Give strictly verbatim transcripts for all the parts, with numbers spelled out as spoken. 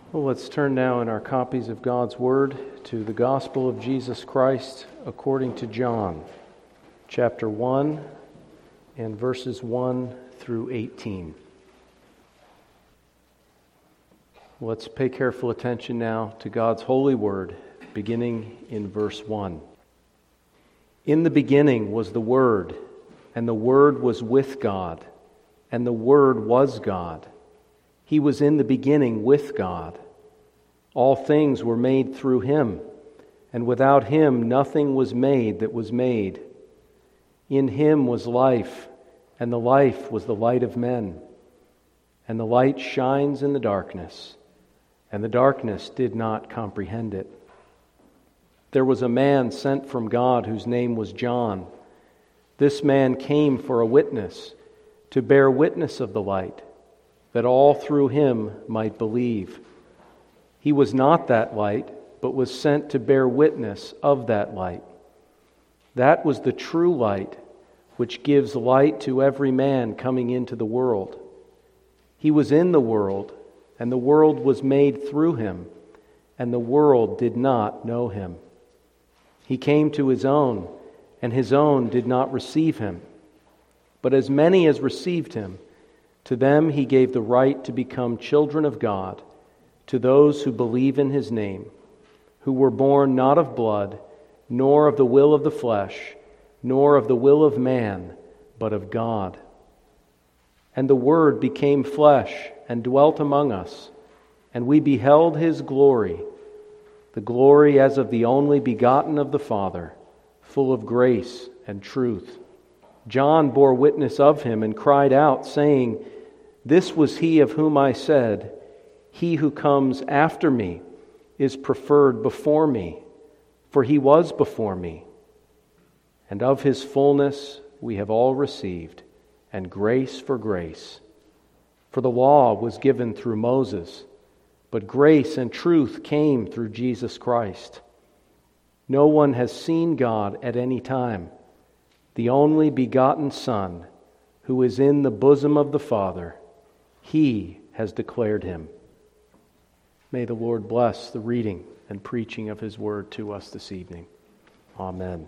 Well, let's turn now in our copies of God's Word to the Gospel of Jesus Christ according to John, chapter one, and verses one through eighteen. Let's pay careful attention now to God's holy Word, beginning in verse one. In the beginning was the Word, and the Word was with God, and the Word was God. He was in the beginning with God. All things were made through Him, and without Him nothing was made that was made. In Him was life, and the life was the light of men. And the light shines in the darkness, and the darkness did not comprehend it. There was a man sent from God whose name was John. This man came for a witness, to bear witness of the light, that all through him might believe. He was not that light, but was sent to bear witness of that light. That was the true light, which gives light to every man coming into the world. He was in the world, and the world was made through him, and the world did not know him. He came to his own, and his own did not receive him. But as many as received him, to them he gave the right to become children of God, to those who believe in his name, who were born not of blood, nor of the will of the flesh, nor of the will of man, but of God. And the Word became flesh and dwelt among us, and we beheld his glory, the glory as of the only begotten of the Father, full of grace and truth. John bore witness of him and cried out, saying, "This was he of whom I said, 'He who comes after me is preferred before me, for he was before me.' And of his fullness we have all received, and grace for grace. For the law was given through Moses, but grace and truth came through Jesus Christ. No one has seen God at any time. The only begotten Son, who is in the bosom of the Father, He has declared him." May the Lord bless the reading and preaching of His Word to us this evening. Amen.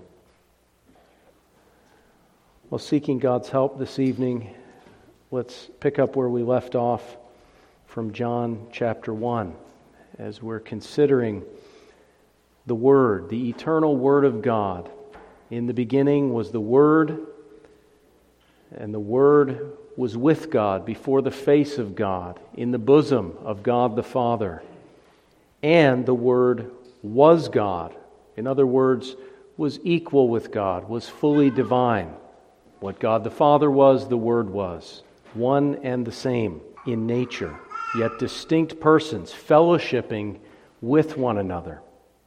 Well, seeking God's help this evening, let's pick up where we left off from John chapter one, as we're considering the Word, the eternal Word of God. In the beginning was the Word, and the Word was with God, before the face of God, in the bosom of God the Father. And the Word was God. In other words, was equal with God, was fully divine. What God the Father was, the Word was. One and the same in nature, yet distinct persons, fellowshipping with one another.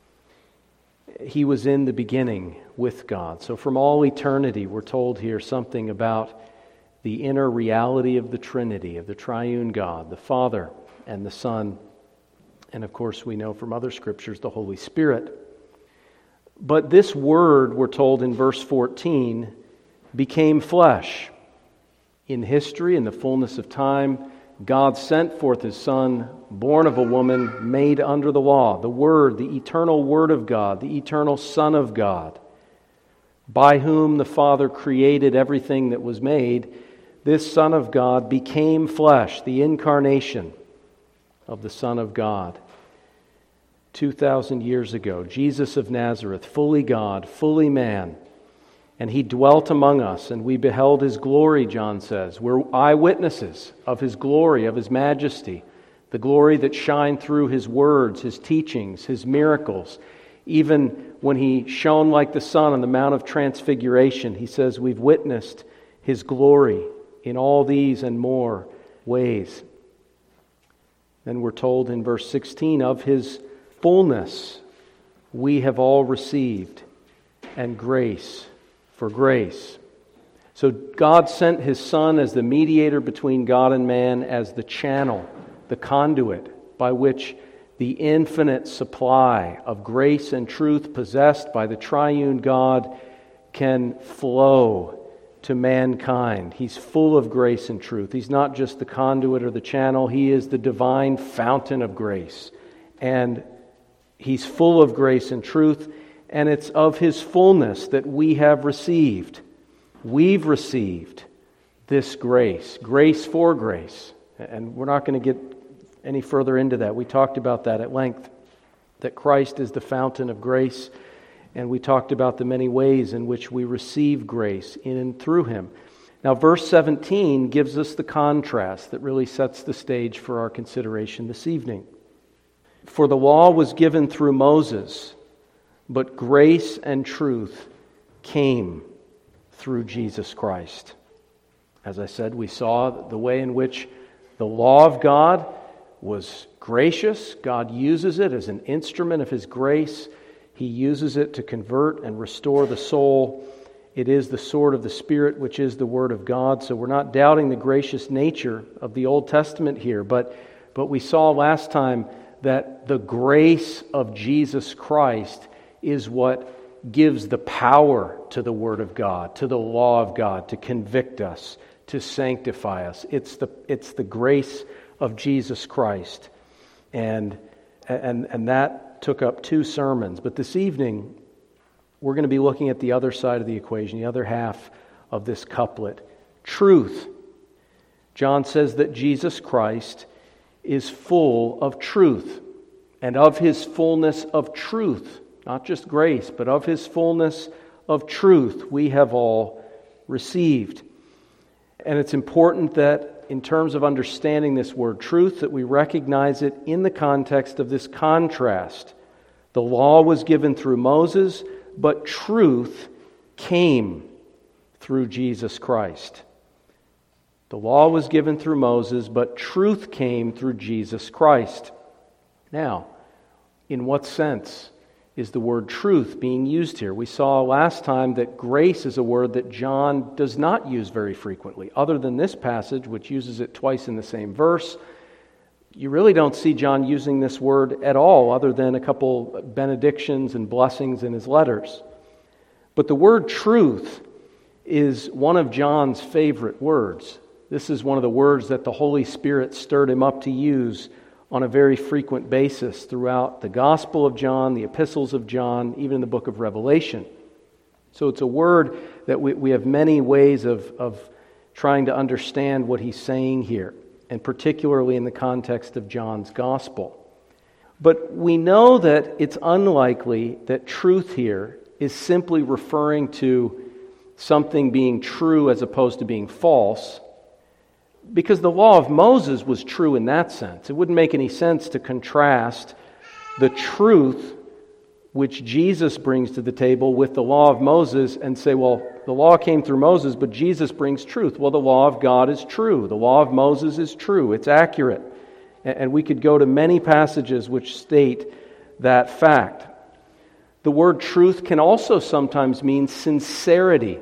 He was in the beginning with God. So from all eternity, we're told here something about the inner reality of the Trinity, of the triune God, the Father and the Son, and of course we know from other scriptures, the Holy Spirit. But this Word, we're told in verse fourteen, became flesh. In history, in the fullness of time, God sent forth His Son, born of a woman, made under the law. The Word, the eternal Word of God, the eternal Son of God, by whom the Father created everything that was made. This Son of God became flesh, the incarnation of the Son of God. Two thousand years ago, Jesus of Nazareth, fully God, fully man, and He dwelt among us, and we beheld His glory, John says. We're eyewitnesses of His glory, of His majesty, the glory that shined through His words, His teachings, His miracles. Even when He shone like the sun on the Mount of Transfiguration, He says we've witnessed His glory in all these and more ways. Then we're told in verse sixteen, of His fullness we have all received, and grace for grace. So God sent His Son as the mediator between God and man, as the channel, the conduit by which the infinite supply of grace and truth possessed by the triune God can flow to mankind. He's full of grace and truth. He's not just the conduit or the channel. He is the divine fountain of grace. And He's full of grace and truth, and it's of His fullness that we have received. We've received this grace, grace for grace. And we're not going to get any further into that. We talked about that at length, that Christ is the fountain of grace, and we talked about the many ways in which we receive grace in and through Him. Now, verse seventeen gives us the contrast that really sets the stage for our consideration this evening. For the law was given through Moses, but grace and truth came through Jesus Christ. As I said, we saw the way in which the law of God was gracious. God uses it as an instrument of His grace. He uses it to convert and restore the soul. It is the sword of the Spirit, which is the Word of God. So we're not doubting the gracious nature of the Old Testament here, but, but we saw last time that the grace of Jesus Christ is what gives the power to the Word of God, to the law of God, to convict us, to sanctify us. It's the it's the grace of Jesus Christ. And and and that took up two sermons. But this evening, we're going to be looking at the other side of the equation, the other half of this couplet. Truth. John says that Jesus Christ is full of truth, and of His fullness of truth, not just grace, but of His fullness of truth, we have all received. And it's important that in terms of understanding this word truth, that we recognize it in the context of this contrast. The law was given through Moses, but truth came through Jesus Christ. The law was given through Moses, but truth came through Jesus Christ. Now, in what sense is the word truth being used here? We saw last time that grace is a word that John does not use very frequently. Other than this passage, which uses it twice in the same verse, you really don't see John using this word at all, other than a couple benedictions and blessings in his letters. But the word truth is one of John's favorite words. This is one of the words that the Holy Spirit stirred him up to use on a very frequent basis throughout the Gospel of John, the epistles of John, even in the book of Revelation. So it's a word that we, we have many ways of, of trying to understand what he's saying here, and particularly in the context of John's Gospel. But we know that it's unlikely that truth here is simply referring to something being true as opposed to being false, because the law of Moses was true in that sense. It wouldn't make any sense to contrast the truth which Jesus brings to the table with the law of Moses and say, well, the law came through Moses, but Jesus brings truth. Well, the law of God is true. The law of Moses is true. It's accurate. And we could go to many passages which state that fact. The word truth can also sometimes mean sincerity.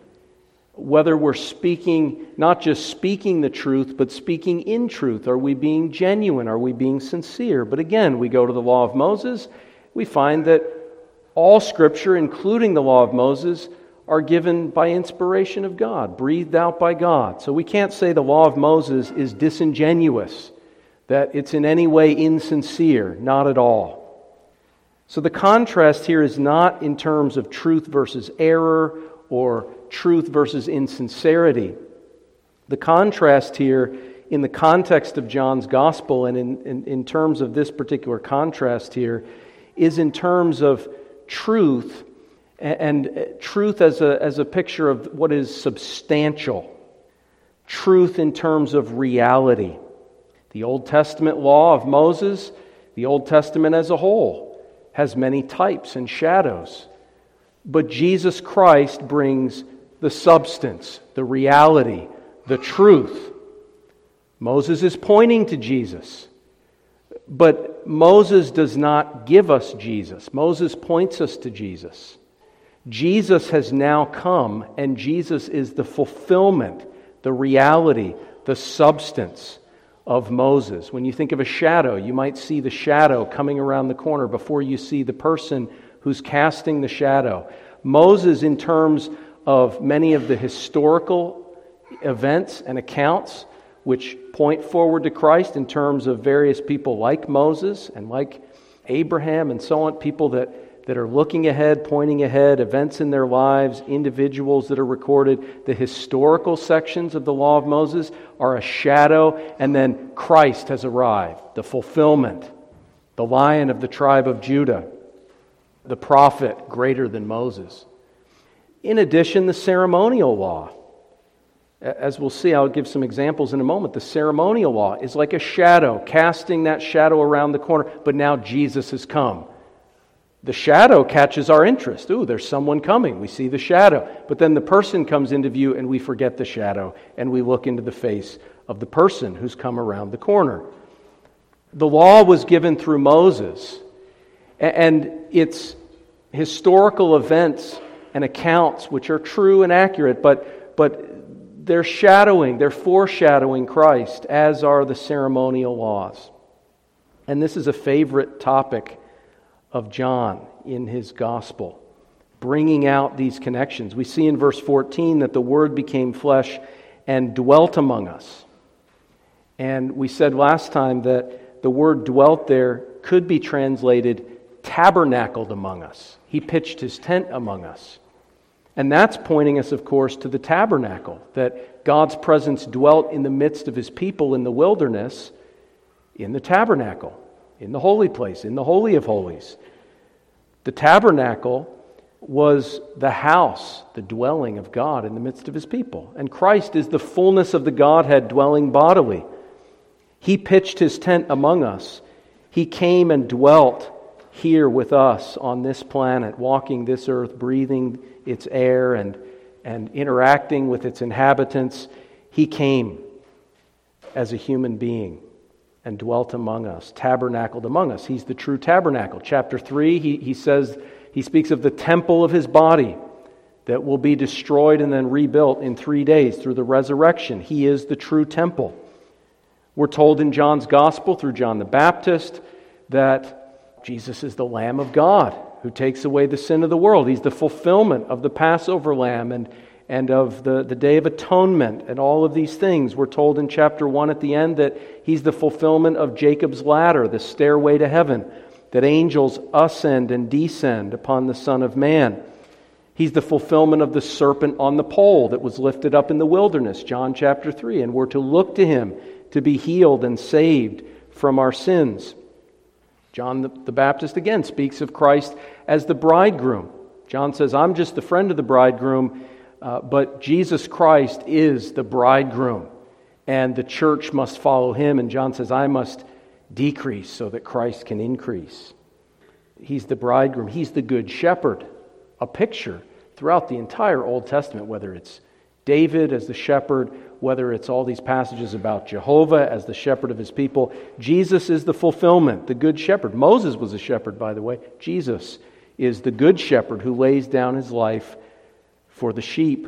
Whether we're speaking, not just speaking the truth, but speaking in truth. Are we being genuine? Are we being sincere? But again, we go to the law of Moses. We find that all Scripture, including the law of Moses, are given by inspiration of God, breathed out by God. So we can't say the law of Moses is disingenuous, that it's in any way insincere. Not at all. So the contrast here is not in terms of truth versus error or truth versus insincerity. The contrast here in the context of John's Gospel and in, in, in terms of this particular contrast here is in terms of truth and, and truth as a, as a picture of what is substantial. Truth in terms of reality. The Old Testament law of Moses, the Old Testament as a whole, has many types and shadows. But Jesus Christ brings the substance, the reality, the truth. Moses is pointing to Jesus. But Moses does not give us Jesus. Moses points us to Jesus. Jesus has now come, and Jesus is the fulfillment, the reality, the substance of Moses. When you think of a shadow, you might see the shadow coming around the corner before you see the person who's casting the shadow. Moses, in terms of many of the historical events and accounts which point forward to Christ in terms of various people like Moses and like Abraham and so on, people that, that are looking ahead, pointing ahead, events in their lives, individuals that are recorded. The historical sections of the Law of Moses are a shadow, and then Christ has arrived, the fulfillment, the Lion of the tribe of Judah, the prophet greater than Moses. In addition, the ceremonial law. As we'll see, I'll give some examples in a moment. The ceremonial law is like a shadow, casting that shadow around the corner, but now Jesus has come. The shadow catches our interest. Ooh, there's someone coming. We see the shadow. But then the person comes into view and we forget the shadow and we look into the face of the person who's come around the corner. The law was given through Moses, and it's historical events and accounts which are true and accurate, but but they're shadowing, they're foreshadowing Christ, as are the ceremonial laws. And this is a favorite topic of John in his gospel, bringing out these connections. We see in verse fourteen that the Word became flesh and dwelt among us. And we said last time that the word dwelt there could be translated tabernacled among us. He pitched his tent among us. And that's pointing us, of course, to the tabernacle, that God's presence dwelt in the midst of his people in the wilderness, in the tabernacle, in the holy place, in the Holy of Holies. The tabernacle was the house, the dwelling of God in the midst of his people. And Christ is the fullness of the Godhead dwelling bodily. He pitched his tent among us. He came and dwelt here with us on this planet, walking this earth, breathing its air and, and interacting with its inhabitants. He came as a human being and dwelt among us, tabernacled among us. He's the true tabernacle. Chapter three, he, he says, he speaks of the temple of his body that will be destroyed and then rebuilt in three days through the resurrection. He is the true temple. We're told in John's Gospel through John the Baptist that Jesus is the Lamb of God who takes away the sin of the world. He's the fulfillment of the Passover lamb and, and of the, the Day of Atonement and all of these things. We're told in chapter one at the end that he's the fulfillment of Jacob's ladder, the stairway to heaven, that angels ascend and descend upon the Son of Man. He's the fulfillment of the serpent on the pole that was lifted up in the wilderness, John chapter three, and we're to look to him to be healed and saved from our sins. John the, the Baptist again speaks of Christ as the bridegroom. John says, I'm just the friend of the bridegroom, uh, but Jesus Christ is the bridegroom, and the church must follow him. And John says, I must decrease so that Christ can increase. He's the bridegroom. He's the good shepherd, a picture throughout the entire Old Testament, whether it's David as the shepherd, whether it's all these passages about Jehovah as the shepherd of his people. Jesus is the fulfillment, the good shepherd. Moses was a shepherd, by the way. Jesus is the good shepherd who lays down his life for the sheep.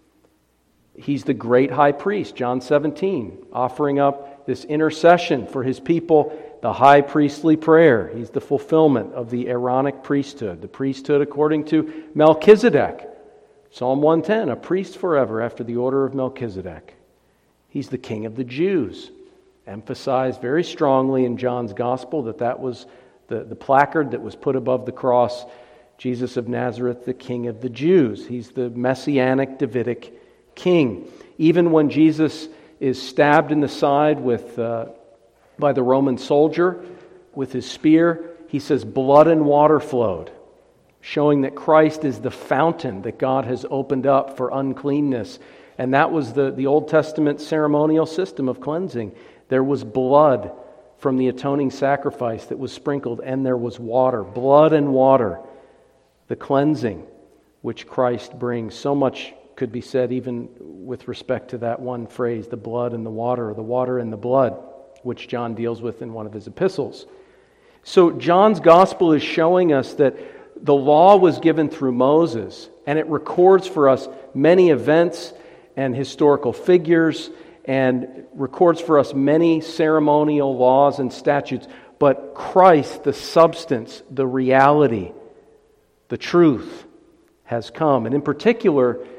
He's the great high priest, John seventeen, offering up this intercession for his people, the high priestly prayer. He's the fulfillment of the Aaronic priesthood, the priesthood according to Melchizedek. Psalm one ten, a priest forever after the order of Melchizedek. He's the King of the Jews. Emphasized very strongly in John's Gospel that that was the, the placard that was put above the cross. Jesus of Nazareth, the King of the Jews. He's the Messianic Davidic King. Even when Jesus is stabbed in the side with uh, by the Roman soldier with his spear, he says, blood and water flowed, showing that Christ is the fountain that God has opened up for uncleanness. And that was the, the Old Testament ceremonial system of cleansing. There was blood from the atoning sacrifice that was sprinkled, and there was water, blood and water, the cleansing which Christ brings. So much could be said even with respect to that one phrase, the blood and the water, or the water and the blood, which John deals with in one of his epistles. So John's Gospel is showing us that the law was given through Moses, and it records for us many events and historical figures, and records for us many ceremonial laws and statutes. But Christ, the substance, the reality, the truth, has come. And in particular,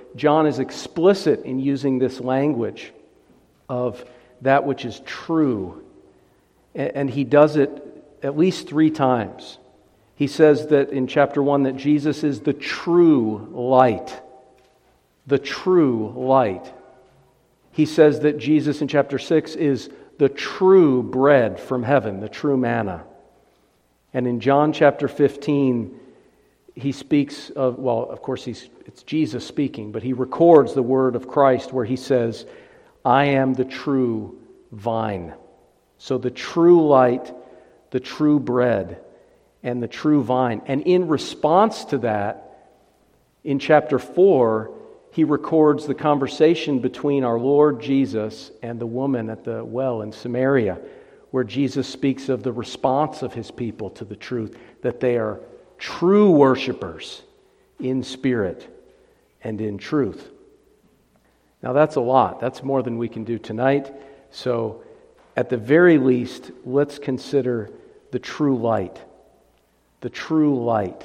John is explicit in using this language of that which is true. And he does it at least three times. He says that in chapter one that Jesus is the true light. The true light. He says that Jesus in chapter six is the true bread from heaven, the true manna. And in John chapter fifteen, he speaks of, well, of course, he's, it's Jesus speaking, but he records the word of Christ where he says, I am the true vine. So the true light, the true bread, and the true vine. And in response to that, in chapter four, he records the conversation between our Lord Jesus and the woman at the well in Samaria, where Jesus speaks of the response of his people to the truth, that they are true worshipers in spirit and in truth. Now that's a lot. That's more than we can do tonight. So at the very least, let's consider the true light. The true light.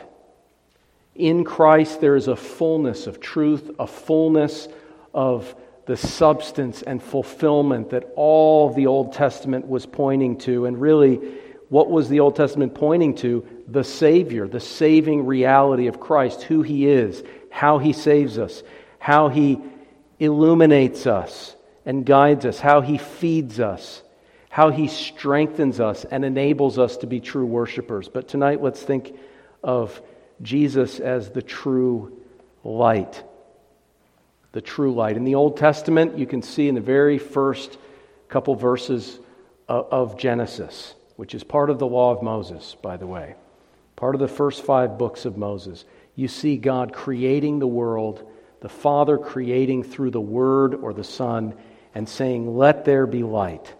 In Christ there is a fullness of truth, a fullness of the substance and fulfillment that all the Old Testament was pointing to. And really, what was the Old Testament pointing to? The Savior, the saving reality of Christ, who He is, how He saves us, how He illuminates us and guides us, how He feeds us, how He strengthens us and enables us to be true worshipers. But tonight, let's think of Jesus as the true light. The true light. In the Old Testament, you can see in the very first couple verses of Genesis, which is part of the law of Moses, by the way, part of the first five books of Moses, you see God creating the world, the Father creating through the Word or the Son, and saying, let there be light.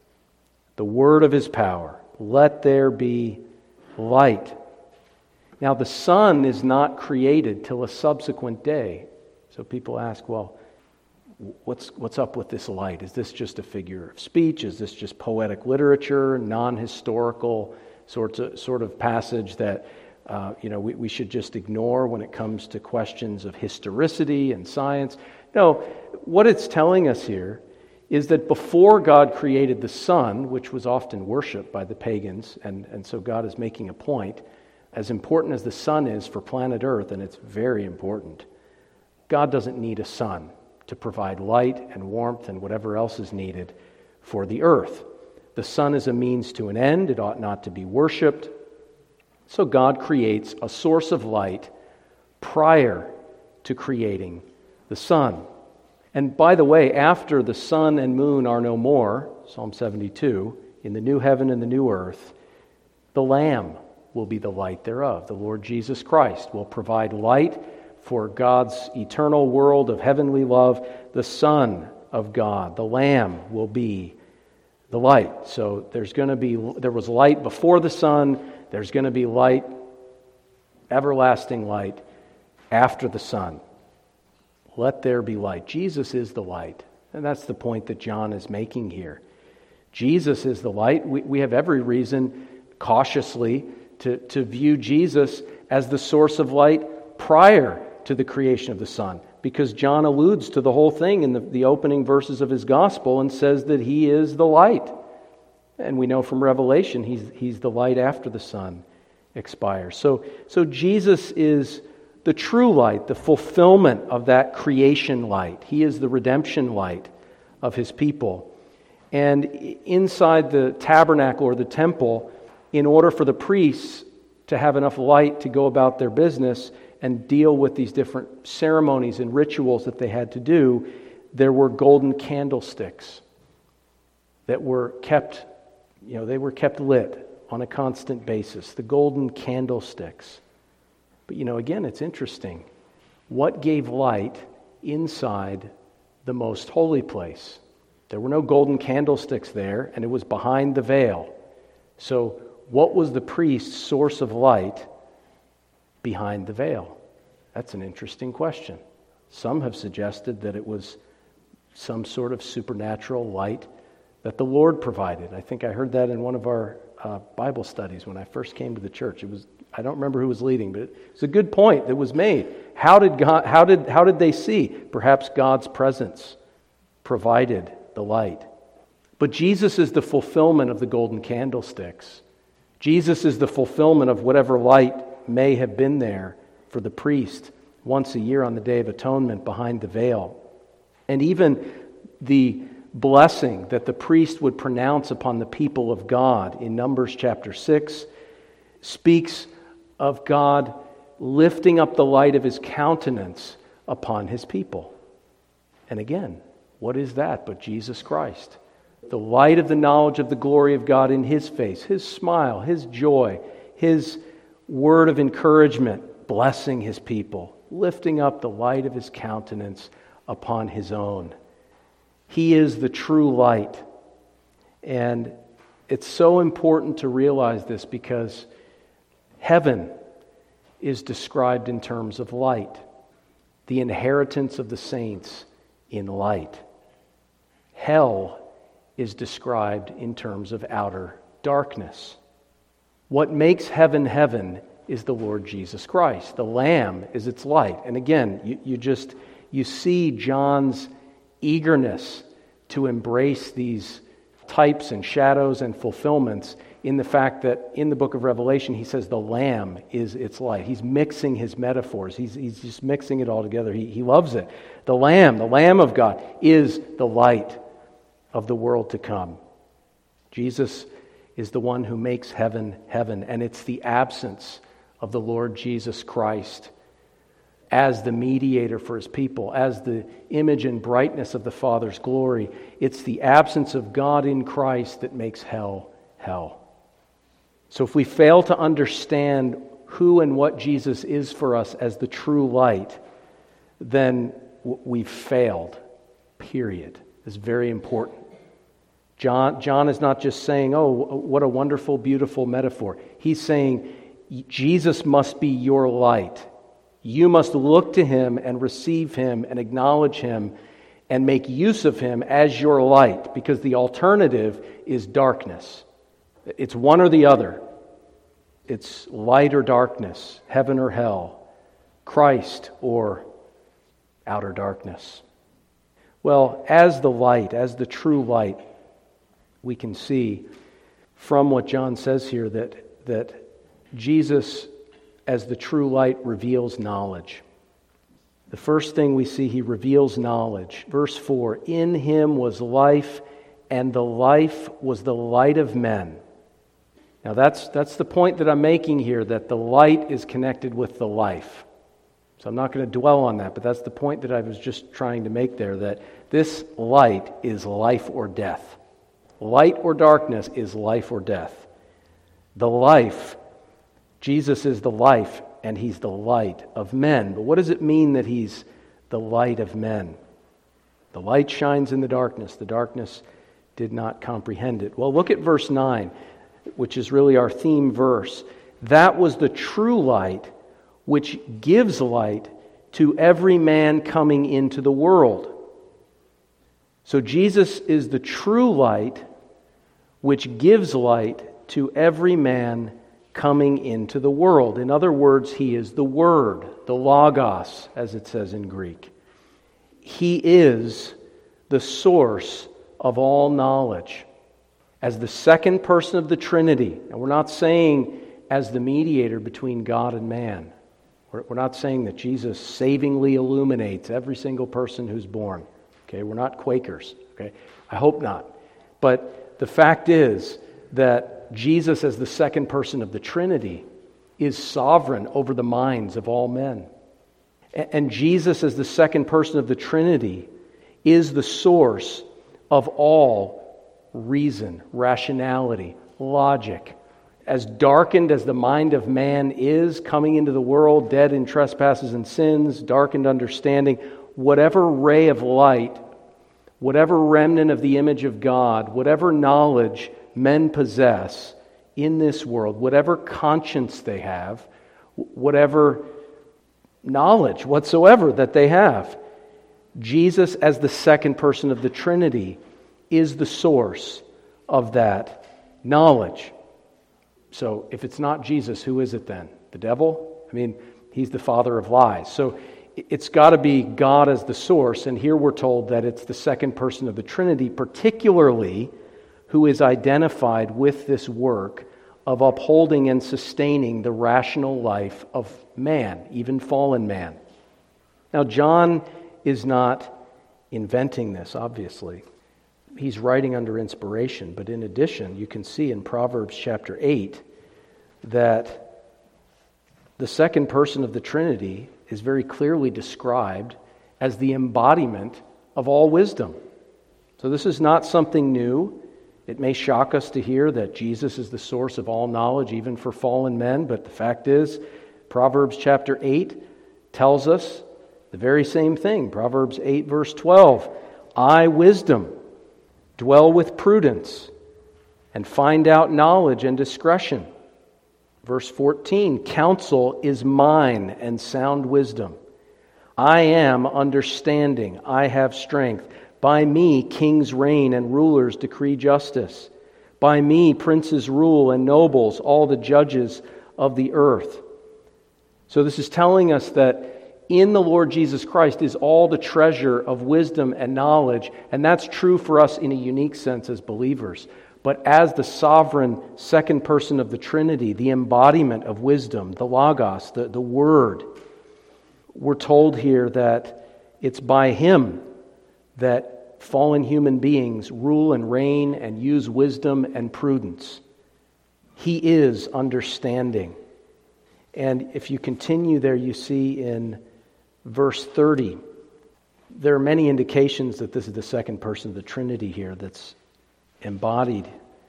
The word of His power. Let there be light. Now, the Son is not created till a subsequent day. So people ask, well, what's what's up with this light? Is this just a figure of speech? Is this just poetic literature, non-historical sorts of, sort of passage that uh, you know we, we should just ignore when it comes to questions of historicity and science? No, what it's telling us here is that before God created the sun, which was often worshipped by the pagans, and, and so God is making a point, as important as the sun is for planet Earth, and it's very important, God doesn't need a sun to provide light and warmth and whatever else is needed for the earth. The sun is a means to an end. It ought not to be worshipped. So God creates a source of light prior to creating the sun. And by the way, after the sun and moon are no more, Psalm seventy-two, in the new heaven and the new earth, the Lamb will be the light thereof. The Lord Jesus Christ will provide light for God's eternal world of heavenly love. The Son of God, the Lamb, will be the light. So there's going to be, there was light before the sun. There's going to be light, everlasting light, after the sun. Let there be light. Jesus is the light. And that's the point that John is making here. Jesus is the light. We, we have every reason, cautiously, to, to view Jesus as the source of light prior to the creation of the sun. Because John alludes to the whole thing in the, the opening verses of his gospel and says that He is the light. And we know from Revelation He's, he's the light after the sun expires. So, so Jesus is the true light, the fulfillment of that creation light. He is the redemption light of His people. And inside the tabernacle or the temple, in order for the priests to have enough light to go about their business and deal with these different ceremonies and rituals that they had to do, there were golden candlesticks that were kept, you know, they were kept lit on a constant basis. The golden candlesticks. But, you know, again, it's interesting. What gave light inside the most holy place? There were no golden candlesticks there, and it was behind the veil. So, what was the priest's source of light behind the veil? That's an interesting question. Some have suggested that it was some sort of supernatural light that the Lord provided. I think I heard that in one of our uh, Bible studies when I first came to the church. It was I don't remember who was leading, but it's a good point that was made. How did God? How did how did they see? Perhaps God's presence provided the light. But Jesus is the fulfillment of the golden candlesticks. Jesus is the fulfillment of whatever light may have been there for the priest once a year on the Day of Atonement behind the veil. And even the blessing that the priest would pronounce upon the people of God in Numbers chapter six speaks of God lifting up the light of His countenance upon His people. And again, what is that but Jesus Christ? The light of the knowledge of the glory of God in His face, His smile, His joy, His word of encouragement, blessing His people, lifting up the light of His countenance upon His own. He is the true light. And it's so important to realize this because heaven is described in terms of light, the inheritance of the saints in light. Hell is described in terms of outer darkness. What makes heaven heaven is the Lord Jesus Christ. The Lamb is its light. And again, you, you just you see John's eagerness to embrace these types and shadows and fulfillments in the fact that in the book of Revelation he says the Lamb is its light. He's mixing his metaphors. He's, he's just mixing it all together. He, he loves it. The Lamb, the Lamb of God, is the light of the world to come. Jesus is the one who makes heaven heaven, and it's the absence of the Lord Jesus Christ as the mediator for His people, as the image and brightness of the Father's glory. It's the absence of God in Christ that makes hell hell. So if we fail to understand who and what Jesus is for us as the true light, then we've failed, period. It's very important. John, John is not just saying, oh, what a wonderful, beautiful metaphor. He's saying, Jesus must be your light. You must look to Him and receive Him and acknowledge Him and make use of Him as your light, because the alternative is darkness. It's one or the other. It's light or darkness, heaven or hell, Christ or outer darkness. Well, as the light, as the true light, we can see from what John says here that, that Jesus, as the true light, reveals knowledge. The first thing we see, He reveals knowledge. Verse four, in Him was life, and the life was the light of men. Now that's, that's the point that I'm making here, that the light is connected with the life. So I'm not going to dwell on that, but that's the point that I was just trying to make there, that this light is life or death. Light or darkness is life or death. The life, Jesus is the life, and He's the light of men. But what does it mean that He's the light of men? The light shines in the darkness. The darkness did not comprehend it. Well, look at verse nine, which is really our theme verse. That was the true light, which gives light to every man coming into the world. So Jesus is the true light, which gives light to every man coming into the world. In other words, He is the Word, the Logos, as it says in Greek. He is the source of all knowledge. As the second person of the Trinity, and we're not saying as the mediator between God and man. We're, we're not saying that Jesus savingly illuminates every single person who's born. Okay, we're not Quakers. Okay, I hope not. But the fact is that Jesus, as the second person of the Trinity, is sovereign over the minds of all men. And Jesus, as the second person of the Trinity, is the source of all reason, rationality, logic. As darkened as the mind of man is coming into the world, dead in trespasses and sins, darkened understanding, whatever ray of light, whatever remnant of the image of God, whatever knowledge men possess in this world, whatever conscience they have, whatever knowledge whatsoever that they have, Jesus, as the second person of the Trinity, is the source of that knowledge. So if it's not Jesus, who is it then? The devil? I mean, he's the father of lies. So it's got to be God as the source, and here we're told that it's the second person of the Trinity, particularly who is identified with this work of upholding and sustaining the rational life of man, even fallen man. Now, John is not inventing this, obviously. He's writing under inspiration, but in addition, you can see in Proverbs chapter eight that the second person of the Trinity is very clearly described as the embodiment of all wisdom. So this is not something new. It may shock us to hear that Jesus is the source of all knowledge, even for fallen men, but the fact is, Proverbs chapter eight tells us the very same thing. Proverbs eight verse twelve, I, wisdom, dwell with prudence, and find out knowledge and discretion. Verse fourteen, counsel is mine and sound wisdom. I am understanding, I have strength. By me kings reign and rulers decree justice. By me princes rule and nobles, all the judges of the earth. So this is telling us that in the Lord Jesus Christ is all the treasure of wisdom and knowledge, and that's true for us in a unique sense as believers. But as the sovereign second person of the Trinity, the embodiment of wisdom, the Logos, the, the Word, we're told here that it's by Him that fallen human beings rule and reign and use wisdom and prudence. He is understanding. And if you continue there, you see in verse thirty, there are many indications that this is the second person of the Trinity here that's embodied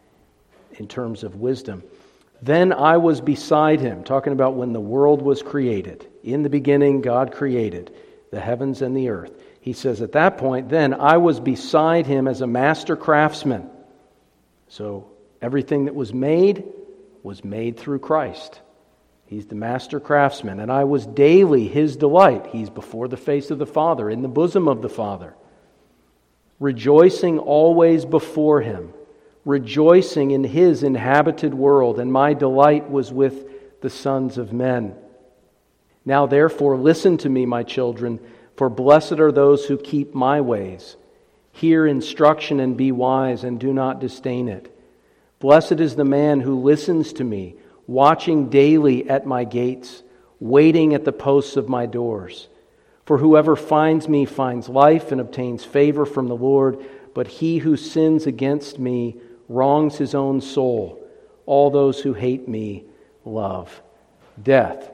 in terms of wisdom. Then I was beside him, talking about when the world was created. In the beginning, God created the heavens and the earth. He says at that point, then I was beside him as a master craftsman. So everything that was made was made through Christ. He's the master craftsman. And I was daily his delight. He's before the face of the Father, in the bosom of the Father. Rejoicing always before him. Rejoicing in his inhabited world. And my delight was with the sons of men. Now therefore listen to me, my children, for blessed are those who keep my ways. Hear instruction and be wise, and do not disdain it. Blessed is the man who listens to me, watching daily at my gates, waiting at the posts of my doors. For whoever finds me finds life and obtains favor from the Lord, but he who sins against me wrongs his own soul. All those who hate me love death.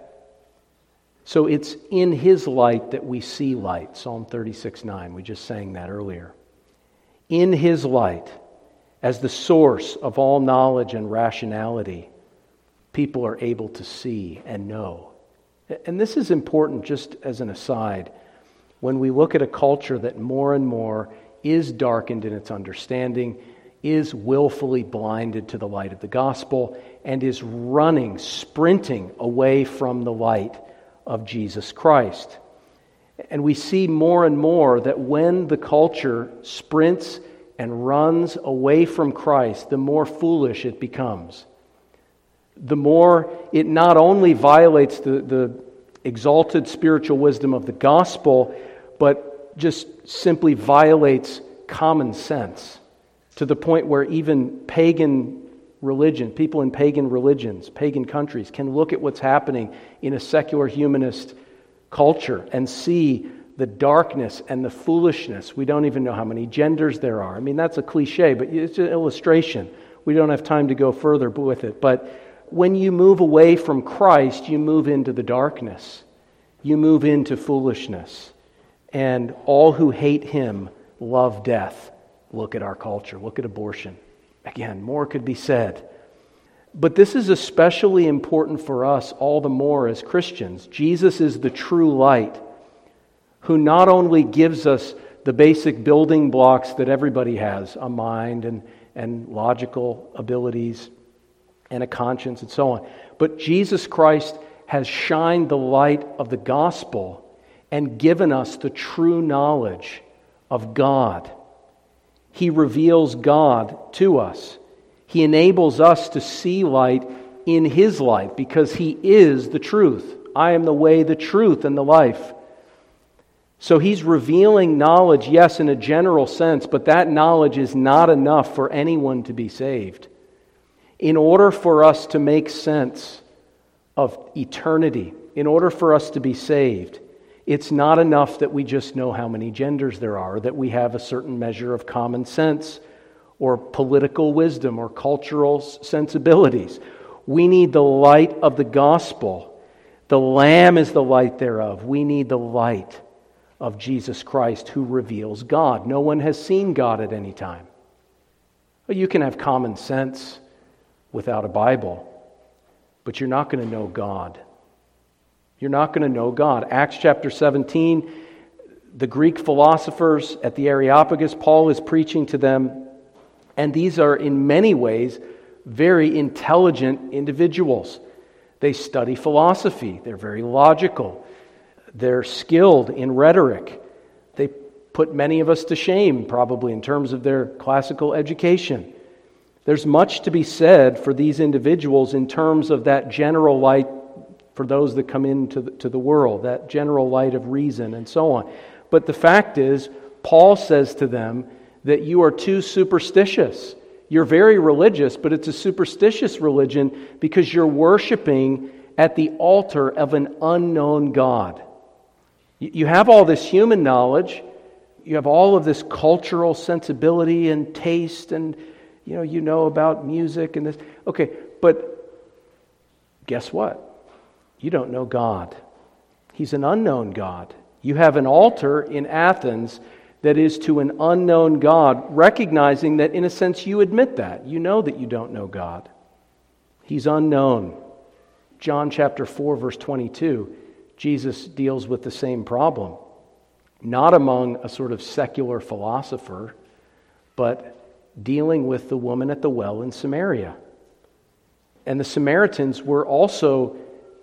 So it's in His light that we see light. Psalm thirty-six nine, we just sang that earlier. In His light, as the source of all knowledge and rationality, people are able to see and know. And this is important just as an aside. When we look at a culture that more and more is darkened in its understanding, is willfully blinded to the light of the gospel, and is running, sprinting away from the light of Jesus Christ. And we see more and more that when the culture sprints and runs away from Christ, the more foolish it becomes. The more it not only violates the, the exalted spiritual wisdom of the gospel, but just simply violates common sense to the point where even pagan religion, people in pagan religions, pagan countries, can look at what's happening in a secular humanist culture and see the darkness and the foolishness. We don't even know how many genders there are. I mean, that's a cliche, but it's an illustration. We don't have time to go further with it. But when you move away from Christ, you move into the darkness. You move into foolishness. And all who hate Him love death. Look at our culture. Look at abortion. Again, more could be said. But this is especially important for us all the more as Christians. Jesus is the true light who not only gives us the basic building blocks that everybody has, a mind and, and logical abilities and a conscience and so on, but Jesus Christ has shined the light of the gospel and given us the true knowledge of God. He reveals God to us. He enables us to see light in His light because He is the truth. I am the way, the truth, and the life. So He's revealing knowledge, yes, in a general sense, but that knowledge is not enough for anyone to be saved. In order for us to make sense of eternity, in order for us to be saved, it's not enough that we just know how many genders there are, or that we have a certain measure of common sense, or political wisdom, or cultural sensibilities. We need the light of the gospel. The Lamb is the light thereof. We need the light of Jesus Christ who reveals God. No one has seen God at any time. You can have common sense without a Bible, but you're not going to know God. You're not going to know God. Acts chapter seventeen, the Greek philosophers at the Areopagus, Paul is preaching to them, and these are in many ways very intelligent individuals. They study philosophy. They're very logical. They're skilled in rhetoric. They put many of us to shame, probably, in terms of their classical education. There's much to be said for these individuals in terms of that general light for those that come into the, to the world, that general light of reason and so on. But the fact is, Paul says to them that you are too superstitious. You're very religious, but it's a superstitious religion because you're worshiping at the altar of an unknown God. You have all this human knowledge, you have all of this cultural sensibility and taste, and you know, you know about music and this. Okay, but guess what? You don't know God. He's an unknown God. You have an altar in Athens that is to an unknown God, recognizing that in a sense you admit that. You know that you don't know God. He's unknown. John chapter four, verse twenty-two, Jesus deals with the same problem. Not among a sort of secular philosopher, but dealing with the woman at the well in Samaria. And the Samaritans were also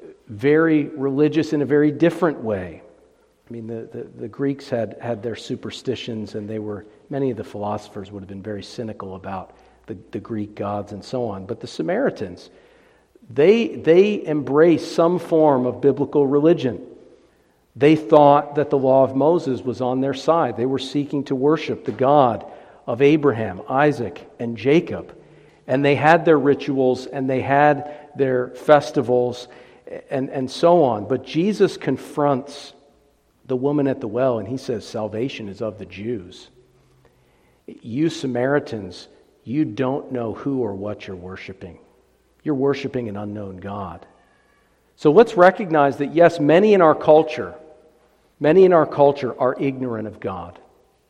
very religious in a very different way. I mean, the, the, the Greeks had, had their superstitions, and they were, many of the philosophers would have been very cynical about the, the Greek gods and so on. But the Samaritans, they, they embraced some form of biblical religion. They thought that the law of Moses was on their side. They were seeking to worship the God of Abraham, Isaac, and Jacob. And they had their rituals, and they had their festivals, and, and so on. But Jesus confronts the woman at the well, and he says, salvation is of the Jews. You Samaritans, you don't know who or what you're worshiping. You're worshiping an unknown God. So let's recognize that, yes, many in our culture, many in our culture are ignorant of God.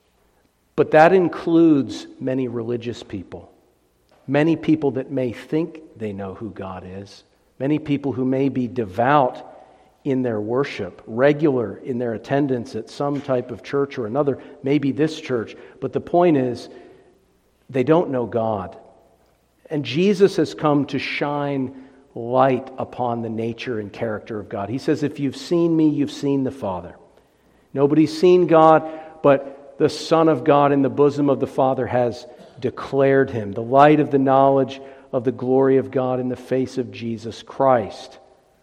But that includes many religious people, many people that may think they know who God is, many people who may be devout in their worship, regular in their attendance at some type of church or another, maybe this church. But the point is, they don't know God. And Jesus has come to shine light upon the nature and character of God. He says, if you've seen me, you've seen the Father. Nobody's seen God, but the Son of God in the bosom of the Father has declared Him. The light of the knowledge of the glory of God in the face of Jesus Christ.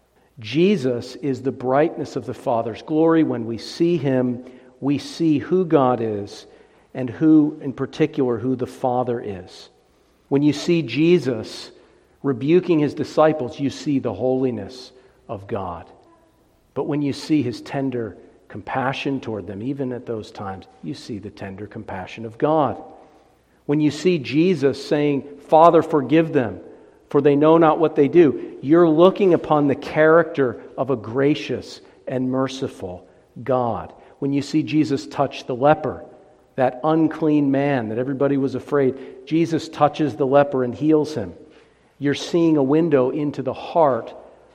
Jesus is the brightness of the Father's glory. When we see Him, we see who God is, and who, in particular, who the Father is. When you see Jesus rebuking His disciples, you see the holiness of God. But when you see His tender compassion toward them, even at those times, you see the tender compassion of God. When you see Jesus saying, Father, forgive them, for they know not what they do, you're looking upon the character of a gracious and merciful God. When you see Jesus touch the leper, that unclean man that everybody was afraid, Jesus touches the leper and heals him. You're seeing a window into the heart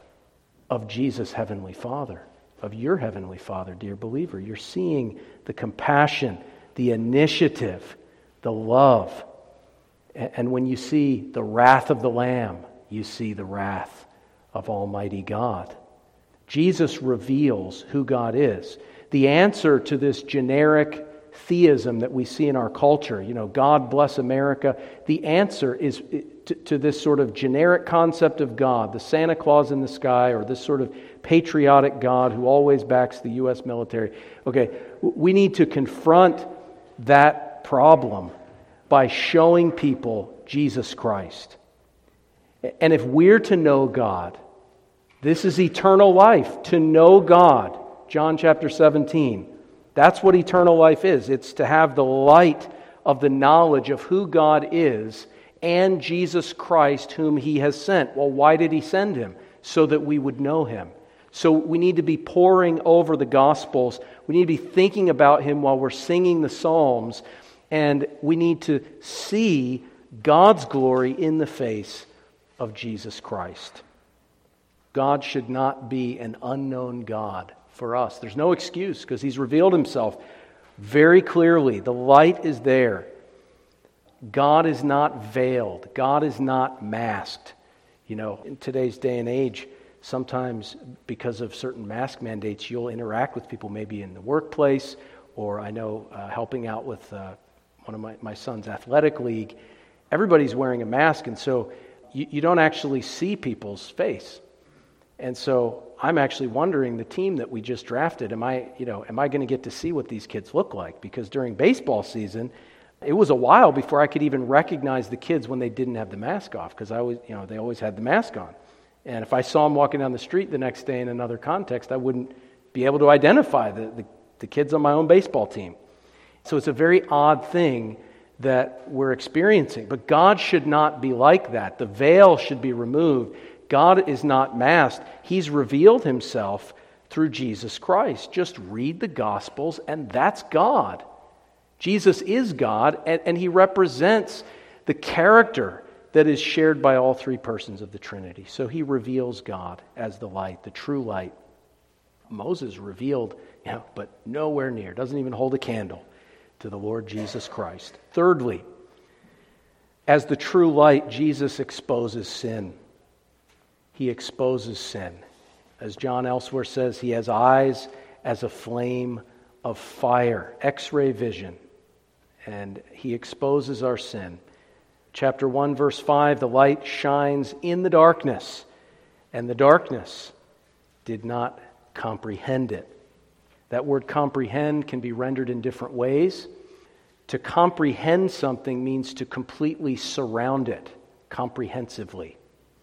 of Jesus' heavenly Father, of your heavenly Father, dear believer. You're seeing the compassion, the initiative, the love. And when you see the wrath of the Lamb, you see the wrath of Almighty God. Jesus reveals who God is. The answer to this generic theism that we see in our culture, you know, God bless America, the answer is to, to this sort of generic concept of God, the Santa Claus in the sky, or this sort of patriotic God who always backs the U S military. Okay, we need to confront that problem by showing people Jesus Christ. And if we're to know God, this is eternal life, to know God. John chapter seventeen. That's what eternal life is. It's to have the light of the knowledge of who God is and Jesus Christ whom He has sent. Well, why did He send Him? So that we would know Him. So we need to be poring over the Gospels. We need to be thinking about Him while we're singing the Psalms. And we need to see God's glory in the face of Jesus Christ. God should not be an unknown God for us. There's no excuse because He's revealed Himself very clearly. The light is there. God is not veiled. God is not masked. You know, in today's day and age, sometimes because of certain mask mandates, you'll interact with people maybe in the workplace, or I know uh, helping out with uh, one of my, my son's athletic league, everybody's wearing a mask, and so you, you don't actually see people's face. And so I'm actually wondering, the team that we just drafted, am I, you know, am I going to get to see what these kids look like? Because during baseball season, it was a while before I could even recognize the kids when they didn't have the mask off, because I always, you know, they always had the mask on. And if I saw them walking down the street the next day in another context, I wouldn't be able to identify the, the, the kids on my own baseball team. So it's a very odd thing that we're experiencing. But God should not be like that. The veil should be removed. God is not masked. He's revealed Himself through Jesus Christ. Just read the Gospels and that's God. Jesus is God, and, and He represents the character that is shared by all three persons of the Trinity. So He reveals God as the light, the true light. Moses revealed, you know, but nowhere near, doesn't even hold a candle to the Lord Jesus Christ. Thirdly, as the true light, Jesus exposes sin. He exposes sin. As John elsewhere says, He has eyes as a flame of fire, X-ray vision, and He exposes our sin. Chapter one, verse five, the light shines in the darkness, and the darkness did not comprehend it. That word comprehend can be rendered in different ways. To comprehend something means to completely surround it, comprehensively.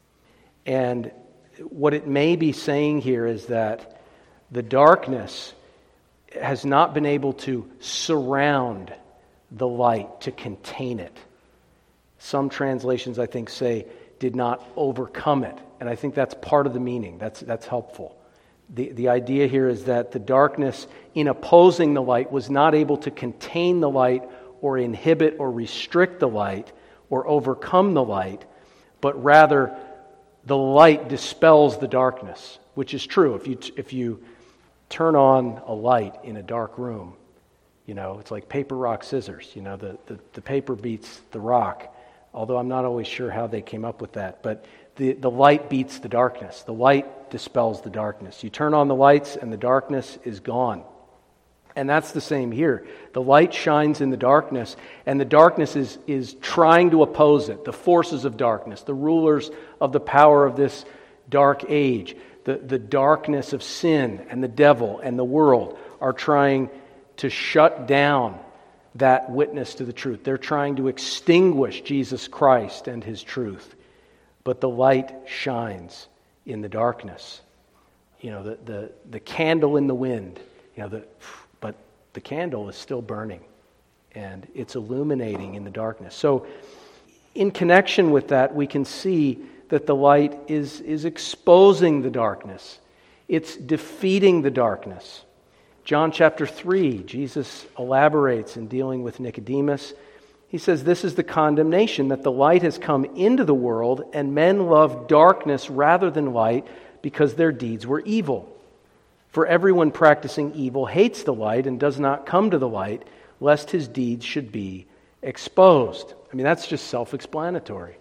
And what it may be saying here is that the darkness has not been able to surround the light, to contain it. Some translations, I think, say, did not overcome it. And I think that's part of the meaning. That's, that's helpful. The, the idea here is that the darkness, in opposing the light, was not able to contain the light or inhibit or restrict the light or overcome the light, but rather the light dispels the darkness, which is true. If you if you turn on a light in a dark room, you know, it's like paper, rock, scissors. You know, the, the, the paper beats the rock, although I'm not always sure how they came up with that. But the, the light beats the darkness. The light dispels the darkness. You turn on the lights and the darkness is gone. And that's the same here. The light shines in the darkness, and the darkness is, is trying to oppose it. The forces of darkness, the rulers of the power of this dark age, the, the darkness of sin and the devil and the world are trying to shut down that witness to the truth. They're trying to extinguish Jesus Christ and His truth. But the light shines in the darkness. You know, the, the, the candle in the wind, you know, the... but the candle is still burning, and it's illuminating in the darkness. So in connection with that, we can see that the light is, is exposing the darkness. It's defeating the darkness. John chapter three, Jesus elaborates in dealing with Nicodemus. He says, "This is the condemnation, that the light has come into the world, and men love darkness rather than light, because their deeds were evil. For everyone practicing evil hates the light and does not come to the light, lest his deeds should be exposed." I mean, that's just self-explanatory.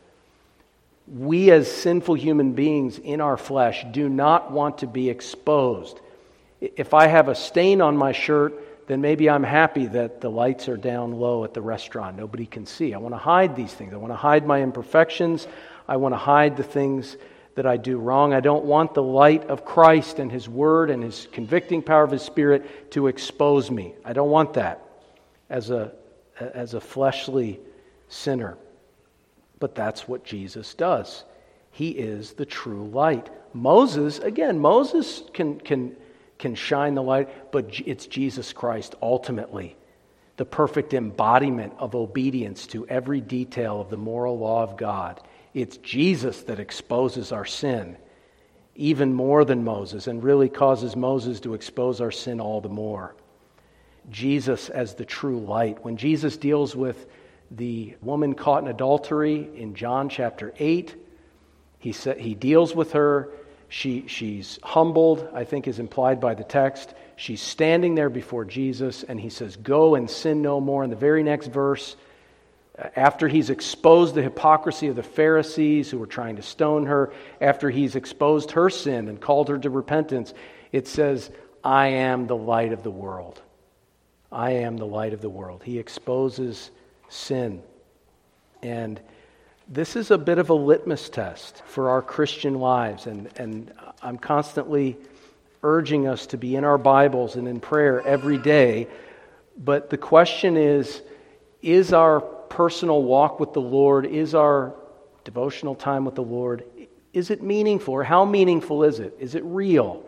We as sinful human beings in our flesh do not want to be exposed. If I have a stain on my shirt, then maybe I'm happy that the lights are down low at the restaurant. Nobody can see. I want to hide these things. I want to hide my imperfections. I want to hide the things that I do wrong. I don't want the light of Christ and His Word and His convicting power of His Spirit to expose me. I don't want that as a, as a fleshly sinner. But that's what Jesus does. He is the true light. Moses, again, Moses can, can, can shine the light, but it's Jesus Christ ultimately, the perfect embodiment of obedience to every detail of the moral law of God. It's Jesus that exposes our sin even more than Moses, and really causes Moses to expose our sin all the more. Jesus as the true light. When Jesus deals with the woman caught in adultery in John chapter eight, he sa- he deals with her. She she's humbled, I think is implied by the text. She's standing there before Jesus, and he says, "Go and sin no more." In the very next verse, after he's exposed the hypocrisy of the Pharisees who were trying to stone her, after he's exposed her sin and called her to repentance, it says, "I am the light of the world." I am the light of the world. He exposes sin. And this is a bit of a litmus test for our Christian lives. And, and I'm constantly urging us to be in our Bibles and in prayer every day. But the question is, is our personal walk with the Lord, is our devotional time with the Lord, is it meaningful? Or how meaningful is it? Is it real?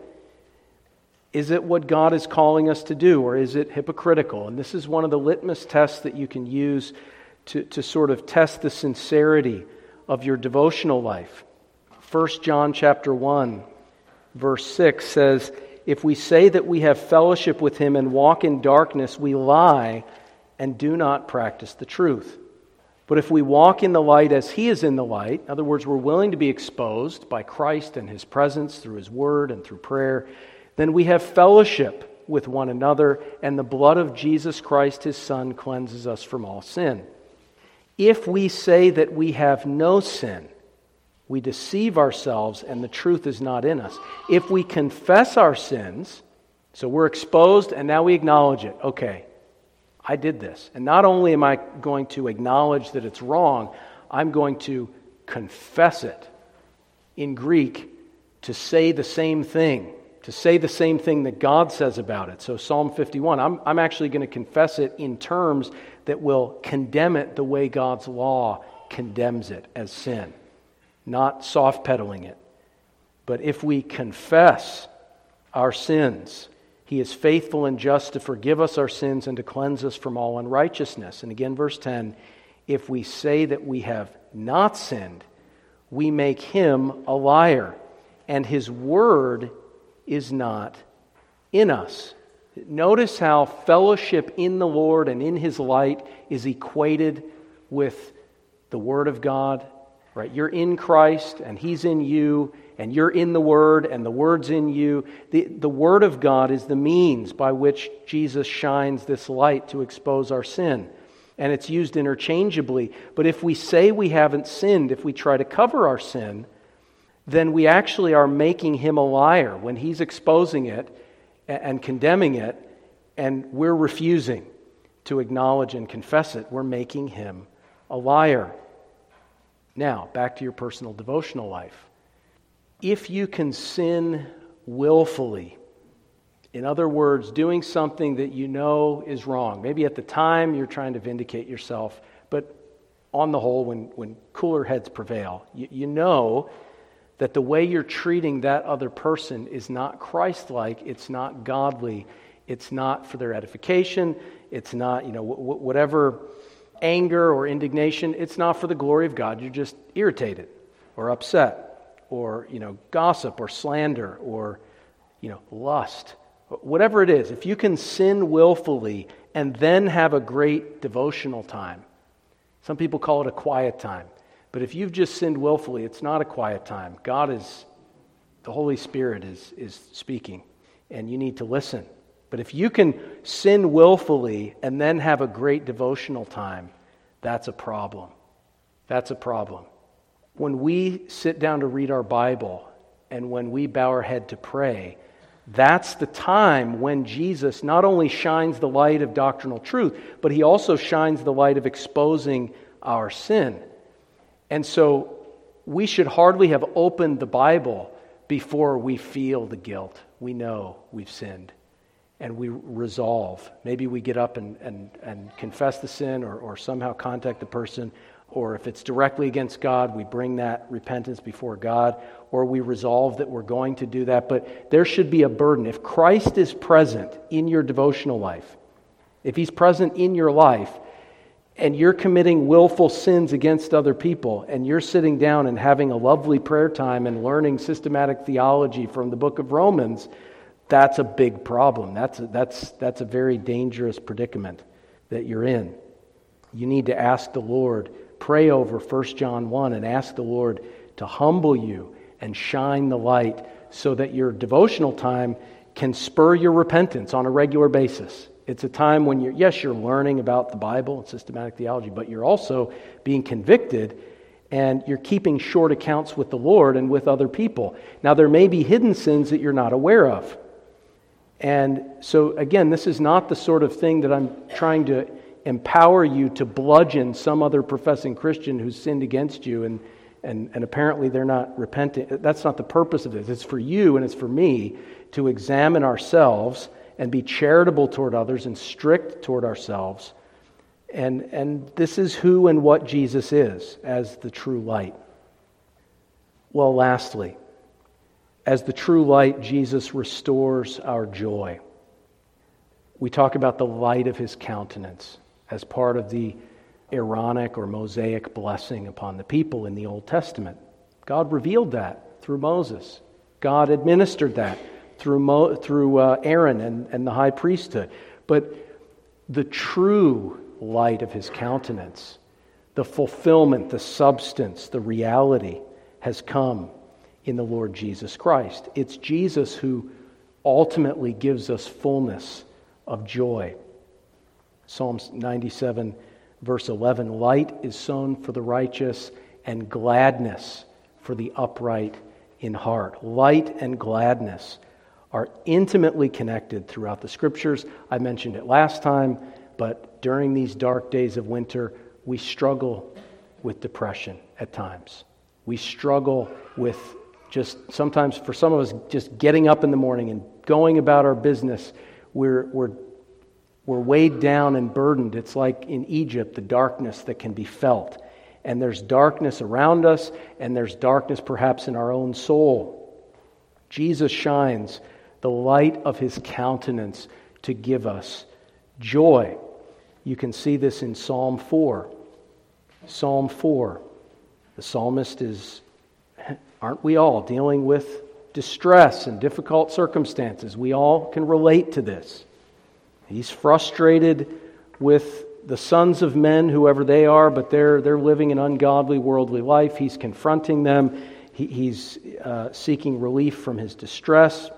Is it what God is calling us to do, or is it hypocritical? And this is one of the litmus tests that you can use to, to sort of test the sincerity of your devotional life. First John chapter one, verse six says, "If we say that we have fellowship with Him and walk in darkness, we lie and do not practice the truth. But if we walk in the light as He is in the light," in other words, we're willing to be exposed by Christ and His presence through His Word and through prayer, "then we have fellowship with one another, and the blood of Jesus Christ, His Son, cleanses us from all sin. If we say that we have no sin, we deceive ourselves, and the truth is not in us. If we confess our sins," so we're exposed and now we acknowledge it. Okay, I did this. And not only am I going to acknowledge that it's wrong, I'm going to confess it. In Greek, to say the same thing. To say the same thing that God says about it. So Psalm fifty-one, I'm, I'm actually going to confess it in terms that will condemn it the way God's law condemns it as sin. Not soft-pedaling it. But if we confess our sins, He is faithful and just to forgive us our sins and to cleanse us from all unrighteousness. And again, verse ten, "If we say that we have not sinned, we make Him a liar, and His word is not in us." Notice how fellowship in the Lord and in His light is equated with the Word of God. Right? You're in Christ and He's in you, and you're in the Word and the Word's in you. The, the Word of God is the means by which Jesus shines this light to expose our sin. And it's used interchangeably. But if we say we haven't sinned, if we try to cover our sin, then we actually are making Him a liar when He's exposing it and condemning it, and we're refusing to acknowledge and confess it. We're making Him a liar. Now, back to your personal devotional life. If you can sin willfully, in other words, doing something that you know is wrong, maybe at the time you're trying to vindicate yourself, but on the whole, when, when cooler heads prevail, you, you know that the way you're treating that other person is not Christ-like, it's not godly, it's not for their edification, it's not, you know, w- whatever anger or indignation, it's not for the glory of God. You're just irritated or upset or, you know, gossip or slander or, you know, lust. Whatever it is, if you can sin willfully and then have a great devotional time, some people call it a quiet time. But if you've just sinned willfully, it's not a quiet time. God is, the Holy Spirit is, is speaking, and you need to listen. But if you can sin willfully and then have a great devotional time, that's a problem. That's a problem. When we sit down to read our Bible and when we bow our head to pray, That's the time when Jesus not only shines the light of doctrinal truth, but he also shines the light of exposing our sin. And so we should hardly have opened the Bible before we feel the guilt. We know we've sinned. And we resolve. Maybe we get up and, and, and confess the sin or, or somehow contact the person. Or if it's directly against God, we bring that repentance before God. Or we resolve that we're going to do that. But there should be a burden. If Christ is present in your devotional life, if he's present in your life, and you're committing willful sins against other people, and you're sitting down and having a lovely prayer time and learning systematic theology from the book of Romans, that's a big problem. That's a, that's, that's a very dangerous predicament that you're in. You need to ask the Lord, pray over First John one and ask the Lord to humble you and shine the light so that your devotional time can spur your repentance on a regular basis. It's a time when you're, yes, you're learning about the Bible and systematic theology, but you're also being convicted and you're keeping short accounts with the Lord and with other people. Now, there may be hidden sins that you're not aware of. And so, again, this is not the sort of thing that I'm trying to empower you to bludgeon some other professing Christian who's sinned against you and, and, and apparently they're not repenting. That's not the purpose of this. It's for you and it's for me to examine ourselves and be charitable toward others and strict toward ourselves. And, and this is who and what Jesus is as the true light. Well, lastly, as the true light, Jesus restores our joy. We talk about the light of his countenance as part of the Aaronic or Mosaic blessing upon the people in the Old Testament. God revealed that through Moses. God administered that through Mo, through uh, Aaron and, and the high priesthood. But the true light of his countenance, the fulfillment, the substance, the reality has come in the Lord Jesus Christ. It's Jesus who ultimately gives us fullness of joy. Psalm ninety-seven, verse eleven, light is sown for the righteous and gladness for the upright in heart. Light and gladness are intimately connected throughout the Scriptures. I mentioned it last time, but during these dark days of winter, we struggle with depression at times. We struggle with just sometimes, for some of us, just getting up in the morning and going about our business. We're, we're, we're weighed down and burdened. It's like in Egypt, the darkness that can be felt. And there's darkness around us, and there's darkness perhaps in our own soul. Jesus shines the light of his countenance to give us joy. You can see this in Psalm four. Psalm four. The psalmist is, aren't we all, dealing with distress and difficult circumstances? We all can relate to this. He's frustrated with the sons of men, whoever they are, but they're they're living an ungodly, worldly life. He's confronting them. He, he's uh, seeking relief from his distress.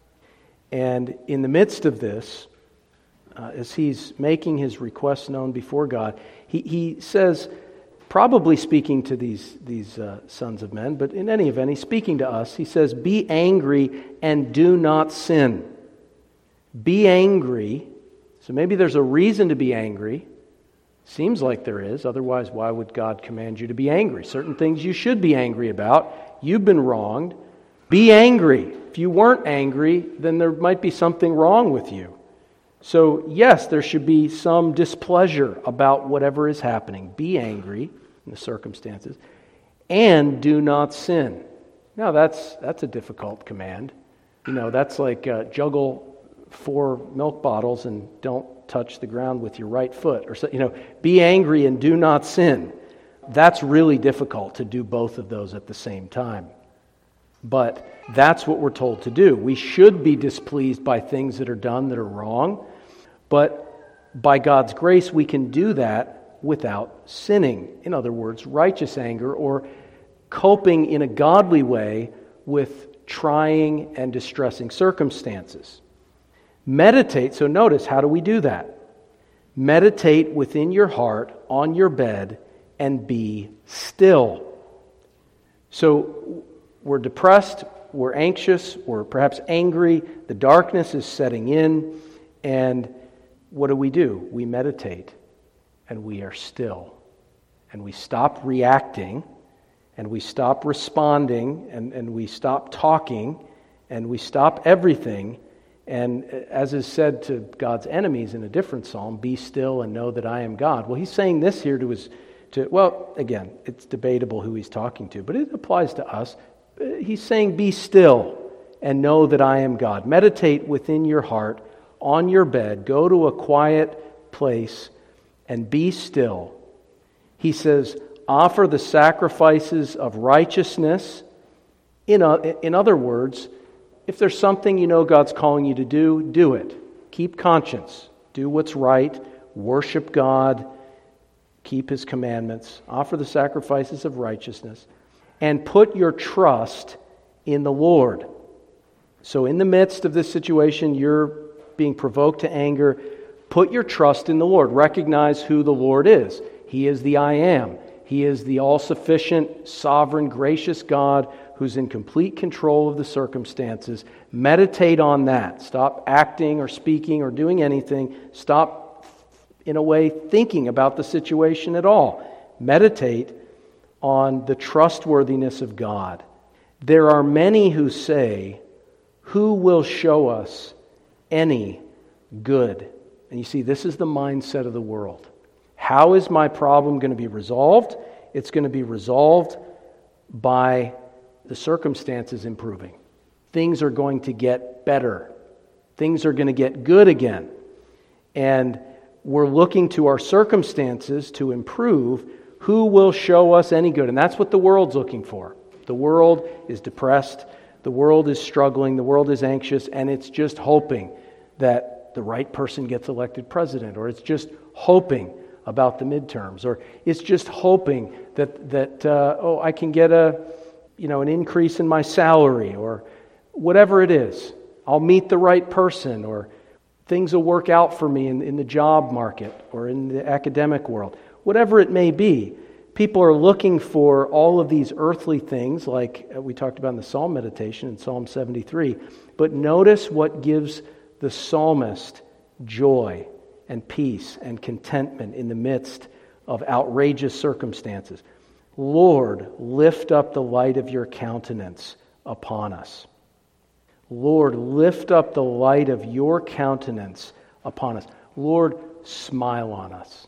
And in the midst of this, uh, as he's making his requests known before God, he, he says, probably speaking to these, these uh, sons of men, but in any event, he's speaking to us. He says, be angry and do not sin. Be angry. So maybe there's a reason to be angry. Seems like there is. Otherwise, why would God command you to be angry? Certain things you should be angry about. You've been wronged. Be angry. If you weren't angry, then there might be something wrong with you. So, yes, there should be some displeasure about whatever is happening. Be angry in the circumstances. And do not sin. Now, that's that's a difficult command. You know, that's like uh, juggle four milk bottles and don't touch the ground with your right foot. Or so, you know, be angry and do not sin. That's really difficult to do both of those at the same time. But that's what we're told to do. We should be displeased by things that are done that are wrong, but by God's grace we can do that without sinning. In other words, righteous anger or coping in a godly way with trying and distressing circumstances. Meditate. So notice, how do we do that? Meditate within your heart on your bed and be still. So we're depressed, we're anxious, we're perhaps angry, the darkness is setting in, and what do we do? We meditate, and we are still, and we stop reacting, and we stop responding, and, and we stop talking, and we stop everything. And as is said to God's enemies in a different psalm, be still and know that I am God. Well, he's saying this here to his, to, well, again, it's debatable who he's talking to, but it applies to us. He's saying, be still and know that I am God. Meditate within your heart, on your bed, go to a quiet place and be still. He says, offer the sacrifices of righteousness. In, a, in other words, if there's something you know God's calling you to do, do it. Keep conscience. Do what's right. Worship God. Keep His commandments. Offer the sacrifices of righteousness. And put your trust in the Lord. So in the midst of this situation, you're being provoked to anger. Put your trust in the Lord. Recognize who the Lord is. He is the I Am. He is the all-sufficient, sovereign, gracious God who's in complete control of the circumstances. Meditate on that. Stop acting or speaking or doing anything. Stop, in a way, thinking about the situation at all. Meditate on the trustworthiness of God. There are many who say, who will show us any good? And you see, this is the mindset of the world. How is my problem going to be resolved? It's going to be resolved by the circumstances improving. Things are going to get better. Things are going to get good again. And we're looking to our circumstances to improve. Who will show us any good? And that's what the world's looking for. The world is depressed. The world is struggling. The world is anxious. And it's just hoping that the right person gets elected president. Or it's just hoping about the midterms. Or it's just hoping that, that uh, oh, I can get a, you know, an increase in my salary. Or whatever it is. I'll meet the right person. Or things will work out for me in, in the job market. Or in the academic world. Whatever it may be, people are looking for all of these earthly things, like we talked about in the Psalm meditation in Psalm seventy-three. But notice what gives the psalmist joy and peace and contentment in the midst of outrageous circumstances. Lord, lift up the light of your countenance upon us. Lord, lift up the light of your countenance upon us. Lord, smile on us.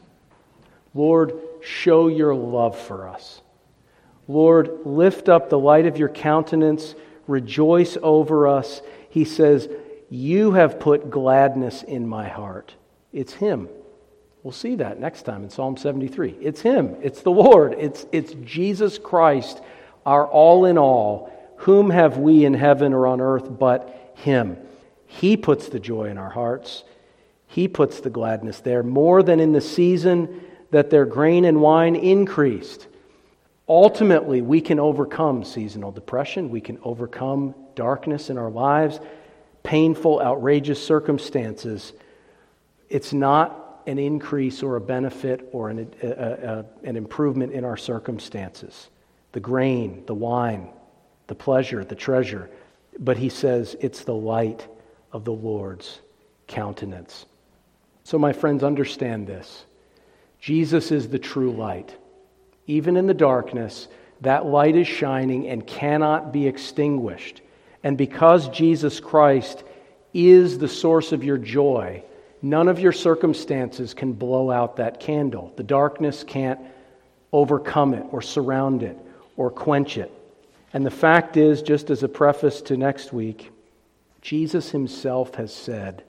Lord, show your love for us. Lord, lift up the light of your countenance, rejoice over us. He says, you have put gladness in my heart. It's Him. We'll see that next time in Psalm seventy-three. It's Him. It's the Lord. It's, it's Jesus Christ, our all in all. Whom have we in heaven or on earth but Him? He puts the joy in our hearts. He puts the gladness there more than in the season that their grain and wine increased. Ultimately, we can overcome seasonal depression. We can overcome darkness in our lives, painful, outrageous circumstances. It's not an increase or a benefit or an, a, a, an improvement in our circumstances. The grain, the wine, the pleasure, the treasure. But he says it's the light of the Lord's countenance. So my friends, understand this. Jesus is the true light. Even in the darkness, that light is shining and cannot be extinguished. And because Jesus Christ is the source of your joy, none of your circumstances can blow out that candle. The darkness can't overcome it or surround it or quench it. And the fact is, just as a preface to next week, Jesus Himself has said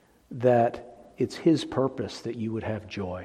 that it's His purpose that you would have joy.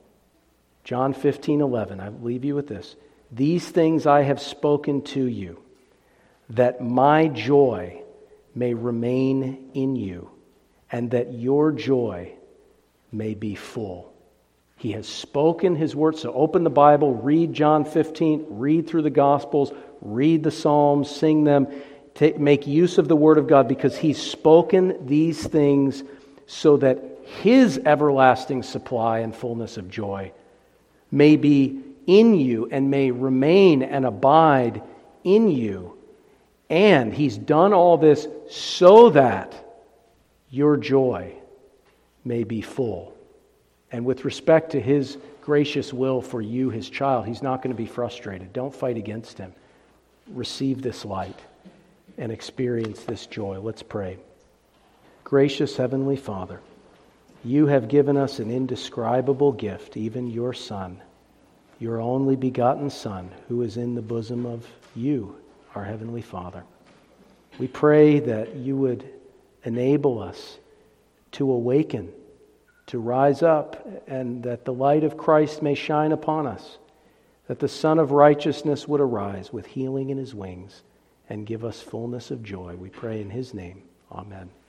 John fifteen eleven, I leave you with this. These things I have spoken to you, that my joy may remain in you, and that your joy may be full. He has spoken His word. So open the Bible, read John fifteen, read through the Gospels, read the Psalms, sing them, take, make use of the Word of God, because He's spoken these things so that His everlasting supply and fullness of joy may be in you and may remain and abide in you. And He's done all this so that your joy may be full. And with respect to His gracious will for you, His child, He's not going to be frustrated. Don't fight against Him. Receive this light and experience this joy. Let's pray. Gracious Heavenly Father, You have given us an indescribable gift, even Your Son, Your only begotten Son, who is in the bosom of You, our Heavenly Father. We pray that You would enable us to awaken, to rise up, and that the light of Christ may shine upon us, that the Son of Righteousness would arise with healing in His wings and give us fullness of joy. We pray in His name. Amen.